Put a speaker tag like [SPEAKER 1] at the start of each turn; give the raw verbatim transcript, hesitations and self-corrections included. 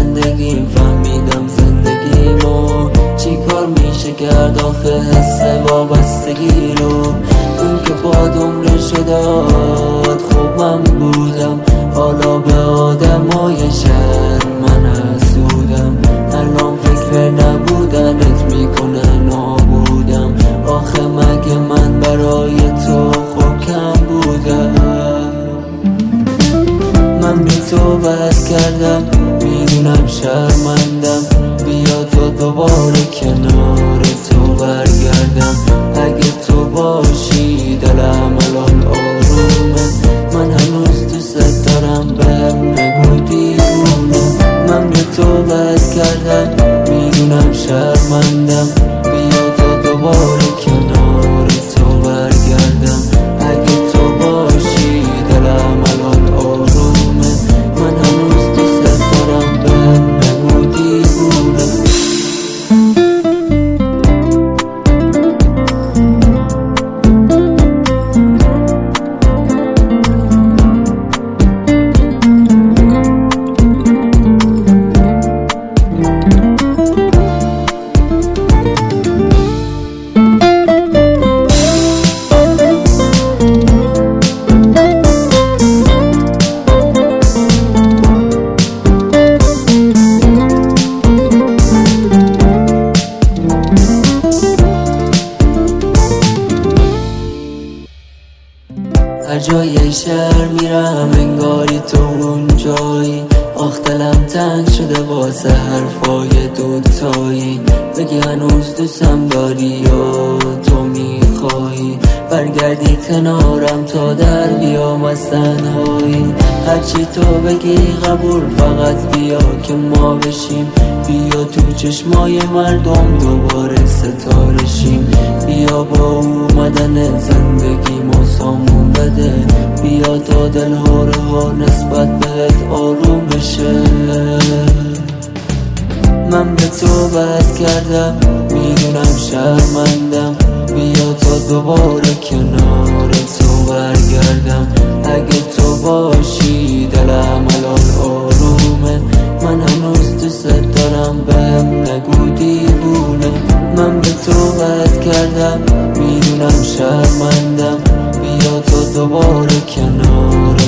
[SPEAKER 1] زندگیم، فهمیدم زندگیمو چی کار میشه کرد آخه حس وابستگی رو. اون که باد عمرشو داد خوب من بودم، حالا به آدمای شهر من حسودم. الان فکر نبودنت میکنه نابودم، آخه مگه من برای تو خوب کم بودم؟ من بی تو بس کردم، میدونم شرمندم، بیا تو دوباره کنار تو برگردم. اگه تو باشی دلم الان آرومه، من هنوز دوست دارم بهم نگو دیوونه. من بی تو بس کردم، میدونم شرمندم، بیا تو دوباره کنار تو برگردم. اگه تو باشی دلم الان آرومه، من هنوز دوست دارم بهم نگو دیوونه. هر جای شهر میرم انگاری تو اون جایی، آخ دلم تنگ شده واسه حرفای دوتایی. بگی هنوز دوستم داری یا تو میخوایی برگردی کنارم تا در بیام از تنهایی. هرچی تو بگی قبول، فقط بیا که ما بشیم، بیا تو چشمای مردم دوباره ستاره شیم. بیا با اومدن زندگی ما سامون بده، بیا تا دل هاره ها نسبت بهت آروم بشه. من به تو بد کردم، میدونم شرمندم، بیا تا دوباره کنار تو برگردم. اگه تو باشی دلم الان آرومه، من هنوز دوست دارم بهم نگو دیوونه. من به تو بد کردم، میدونم شرمندم، بیا تا دوباره کنار